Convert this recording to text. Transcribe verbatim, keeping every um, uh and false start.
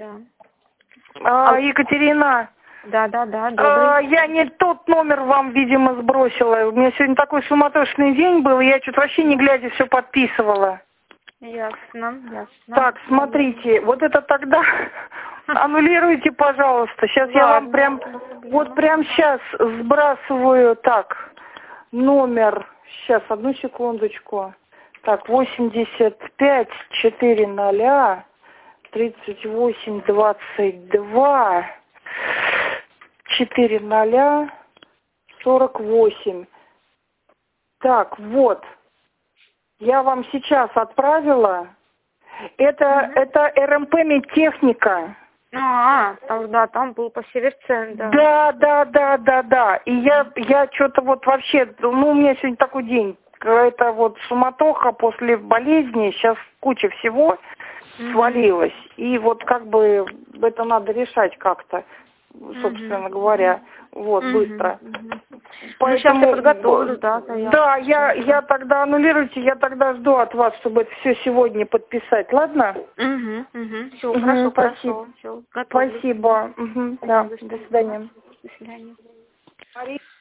да. А, Екатерина. Да, да, да, А, добрый. я не тот номер вам, видимо, сбросила. У меня сегодня такой суматошный день был, и я что-то вообще не глядя все подписывала. Ясно, ясно. Так, смотрите, вот это тогда аннулируйте, пожалуйста. Сейчас я вам прям, вот прям сейчас сбрасываю, так, номер. Сейчас, одну секундочку. Так, восемьдесят пять четыре ноля тридцать восемь двадцать два четыре ноля сорок восемь. Так, вот. Я вам сейчас отправила. Это, mm-hmm. это РМП медтехника. А, там, да, там был по Северцен, да. Да, да, да, да, да. И я, я что-то вот вообще, ну, у меня сегодня такой день. Это вот суматоха после болезни, сейчас куча всего mm-hmm. свалилась. И вот как бы это надо решать как-то, собственно mm-hmm. говоря, вот, mm-hmm. быстро. Mm-hmm. Поэтому, ну, сейчас я подготовлю, да. Я... Да, я, я тогда аннулируйте, я тогда жду от вас, чтобы это все сегодня подписать, ладно? Угу, угу. Все, угу, хорошо, спасибо. хорошо. Все, готовлю. Спасибо. Угу, да, до свидания. До свидания.